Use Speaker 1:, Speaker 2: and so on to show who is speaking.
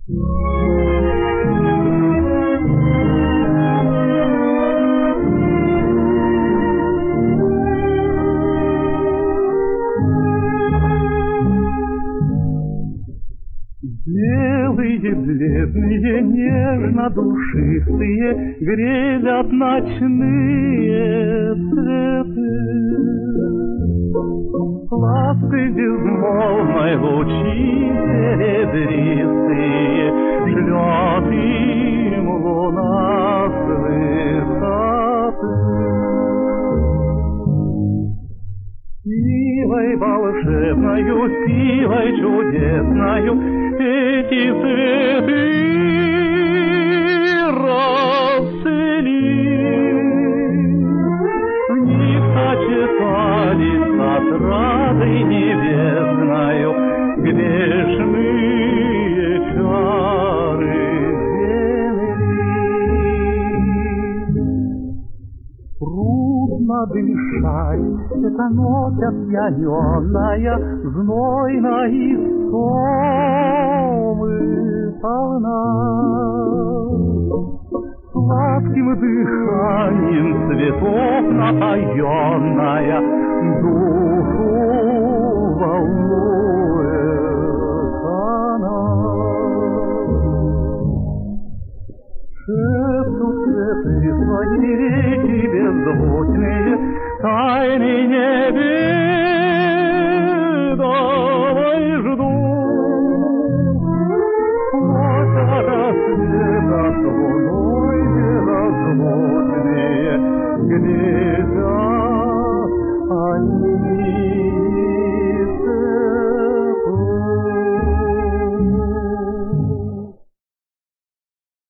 Speaker 1: Белые, бледные, нежно-душистые грелят ночные цветы. Ласты безмолвной лучи серебристые шлет им луна с высоты. Силой волшебною, силой чудесною эти цветы расцвели. В них сочетались с отрадой небесною грешные чары земли. Трудно дышать, это ночь опьяненная, знойна истомы полна. Сладким дыханием цветов напоенная, душу волну